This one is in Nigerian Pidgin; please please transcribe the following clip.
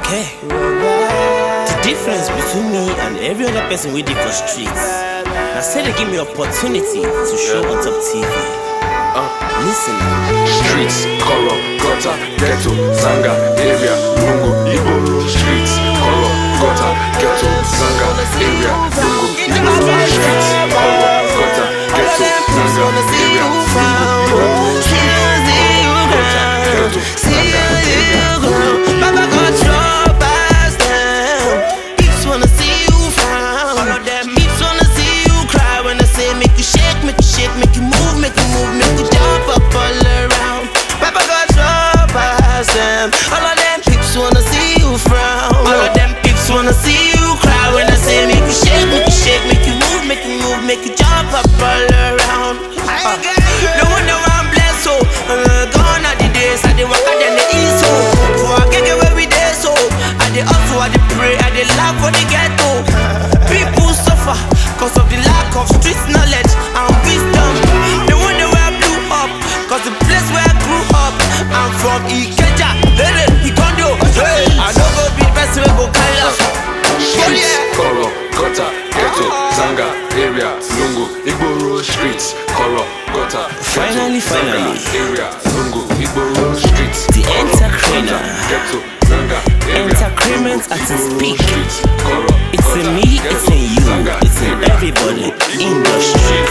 Hey, the difference between me and every other person waiting for streets. Now say they give me opportunity to show on top TV. Listen. Streets, Koro, Gutter, Ghetto, Zanga, area, Lungu, Iboro. Streets, Koro, Gutter, Ghetto, Zanga, area, Lungu, Iboro. Streets, Koro, Gutter, Ghetto, Zanga, area, Lungu, Iboro. Streets, Koro, Gutter, Ghetto, Zanga, area, Lungu. Baba got your past them. Peeps wanna see you frown. All of them peeps wanna see you cry. When I say make you shake, make you shake, make you move, make you move, make you jump up all around. Baba got your past them. All of them peeps wanna see you frown. All of them peeps wanna see you cry. When I say make you shake, make you shake, make you move, make you move, make you jump up all around. No wonder I'm blessed, so gone are the days I dey walk out in the east, so for I get where we dey, so I dey hustle, I dey pray, I dey laugh for the ghetto. People suffer cause of the lack of street knowledge and wisdom. They wonder where I blew up, cause the place where I grew up, I'm from Ikeja, Ikondo. I don't go be the best way go Kala. Streets, Koro, Gutter, Ghetto, Zanga, area, Lungu, Iboro. Streets, Koro, Gutter, Finally, area, Lungu, Iboro. Streets, the Koro, entertainer. Gutter, Ghetto, Zanga, area, Entertainment Lungu, at its Iboro. peak. Streets, Koro, It's in Gutter, me, Ghetto, it's in you, Zanga, it's in area, everybody. Lungu, Iboro. Industry.